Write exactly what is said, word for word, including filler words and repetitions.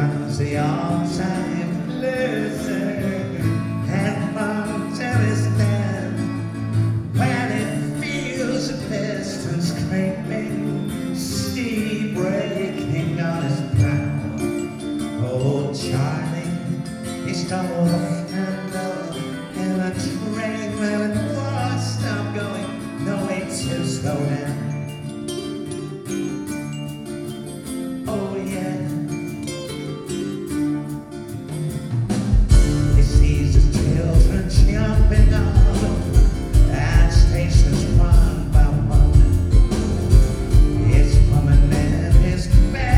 runs the all-time loser and marks out his stand when it feels the pistons claiming, steam breaking on his prow. Oh, Charlie, he stole the